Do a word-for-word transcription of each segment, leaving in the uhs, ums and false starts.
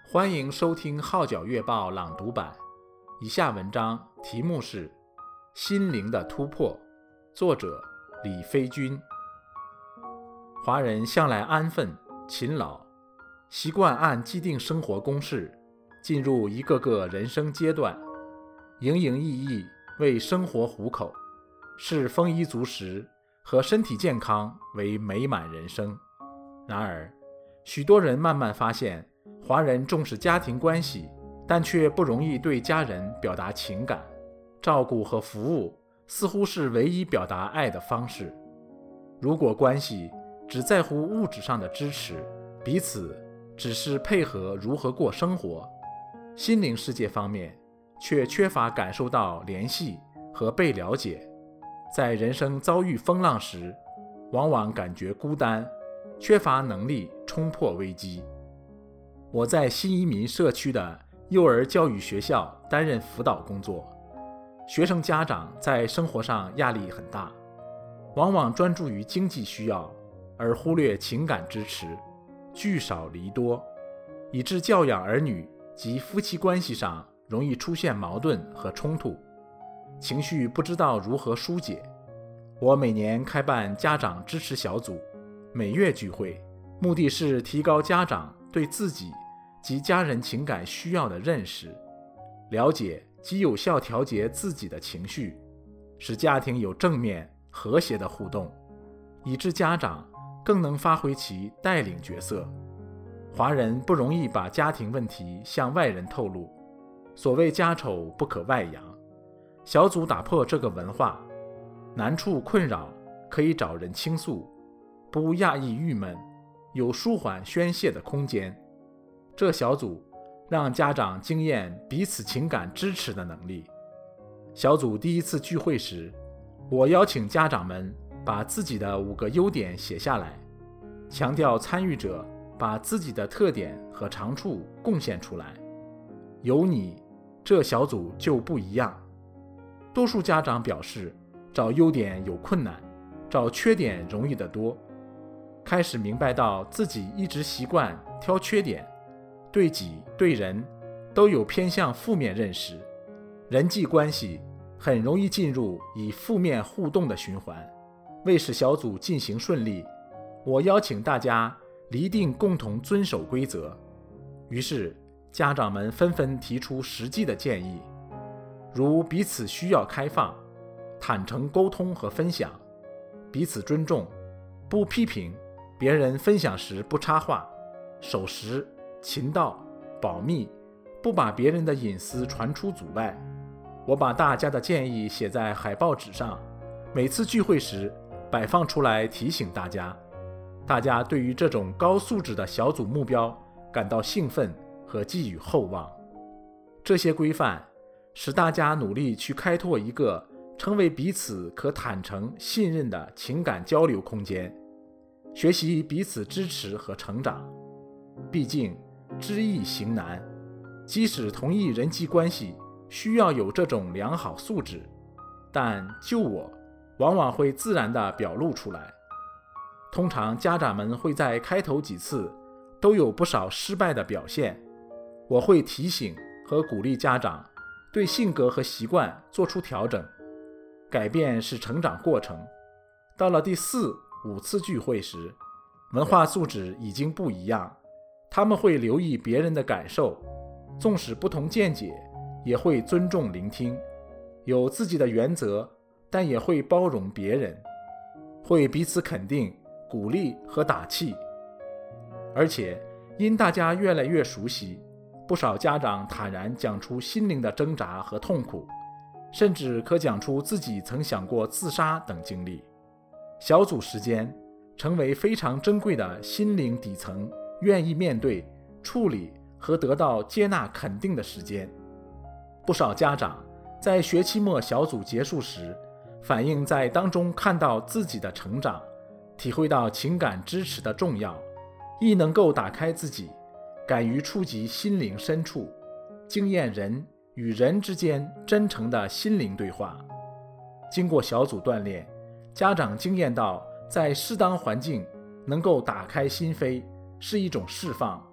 欢迎收听号角月报朗读版。以下文章题目是《心灵的突破》，作者李飞军。华人向来安分勤劳，习惯按既定生活公式进入一个个人生阶段，营营役役为生活糊口，视丰衣足食和身体健康为美满人生。然而，许多人慢慢发现，华人重视家庭关系，但却不容易对家人表达情感，照顾和服务似乎是唯一表达爱的方式。如果关系只在乎物质上的支持，彼此只是配合如何过生活，心灵世界方面却缺乏感受到联系和被了解，在人生遭遇风浪时，往往感觉孤单，缺乏能力冲破危机。我在新移民社区的幼儿教育学校担任辅导工作，学生家长在生活上压力很大，往往专注于经济需要，而忽略情感支持，聚少离多，以致教养儿女及夫妻关系上容易出现矛盾和冲突，情绪不知道如何疏解。我每年开办家长支持小组，每月聚会，目的是提高家长对自己及家人情感需要的认识，了解及有效调节自己的情绪，使家庭有正面和谐的互动，以致家长更能发挥其带领角色。华人不容易把家庭问题向外人透露，所谓家丑不可外扬，小组打破这个文化，难处困扰可以找人倾诉，不压抑郁闷，有舒缓宣泄的空间。这小组让家长经验彼此情感支持的能力。小组第一次聚会时，我邀请家长们把自己的五个优点写下来，强调参与者把自己的特点和长处贡献出来。有你，这小组就不一样。多数家长表示，找优点有困难，找缺点容易得多。开始明白到自己一直习惯挑缺点，对己对人都有偏向负面认识，人际关系很容易进入以负面互动的循环。为使小组进行顺利，我邀请大家厘定共同遵守规则。于是家长们纷纷提出实际的建议，如彼此需要开放、坦诚沟通和分享，彼此尊重，不批评，别人分享时不插话，守时、勤道、保密，不把别人的隐私传出阻外。我把大家的建议写在海报纸上，每次聚会时摆放出来提醒大家。大家对于这种高素质的小组目标感到兴奋和寄予厚望。这些规范使大家努力去开拓一个成为彼此可坦诚信任的情感交流空间，学习彼此支持和成长。毕竟知易行难，即使同一人际关系需要有这种良好素质，但就我往往会自然地表露出来。通常家长们会在开头几次都有不少失败的表现，我会提醒和鼓励家长对性格和习惯做出调整。改变是成长过程，到了第四、五次聚会时，文化素质已经不一样，他们会留意别人的感受，纵使不同见解，也会尊重聆听，有自己的原则，但也会包容别人，会彼此肯定、鼓励和打气。而且因大家越来越熟悉，不少家长坦然讲出心灵的挣扎和痛苦，甚至可讲出自己曾想过自杀等经历。小组时间成为非常珍贵的心灵底层愿意面对、处理和得到接纳肯定的时间。不少家长在学期末小组结束时，反映在当中看到自己的成长，体会到情感支持的重要，亦能够打开自己，敢于触及心灵深处，经验人与人之间真诚的心灵对话。经过小组锻炼，家长经验到在适当环境能够打开心扉是一种释放，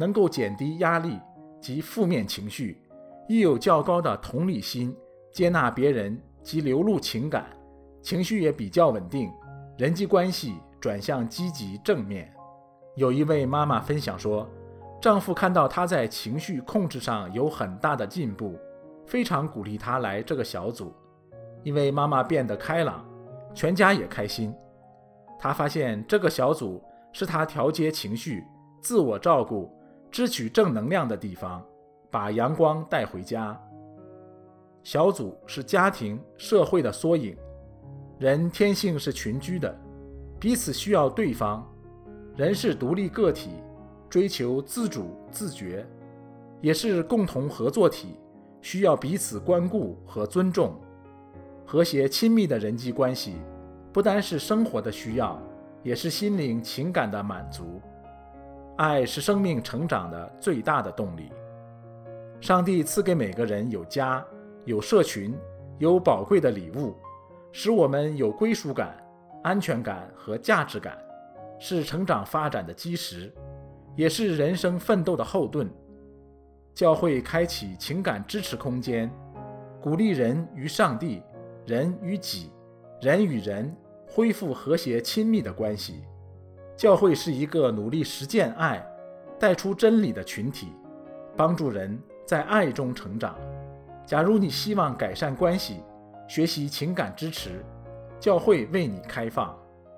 能够减低压力及负面情绪，亦有较高的同理心，接纳别人及流露情感，情绪也比较稳定，人际关系转向积极正面。有一位妈妈分享说，丈夫看到她在情绪控制上有很大的进步，非常鼓励她来这个小组，因为妈妈变得开朗，全家也开心。她发现这个小组是她调节情绪、自我照顾、支取正能量的地方，把阳光带回家。小组是家庭、社会的缩影，人天性是群居的，彼此需要对方。人是独立个体，追求自主自觉，也是共同合作体，需要彼此关顾和尊重。和谐亲密的人际关系，不单是生活的需要，也是心灵情感的满足。爱是生命成长的最大的动力。上帝赐给每个人有家、有社群、有宝贵的礼物，使我们有归属感、安全感和价值感，是成长发展的基石，也是人生奋斗的后盾。教会开启情感支持空间，鼓励人与上帝、人与己、人与人恢复和谐亲密的关系。教会是一个努力实践爱、带出真理的群体，帮助人在爱中成长。假如你希望改善关系，学习情感支持，教会为你开放。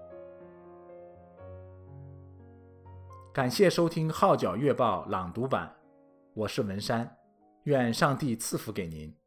感谢收听《号角月报》朗读版，我是文山，愿上帝赐福给您。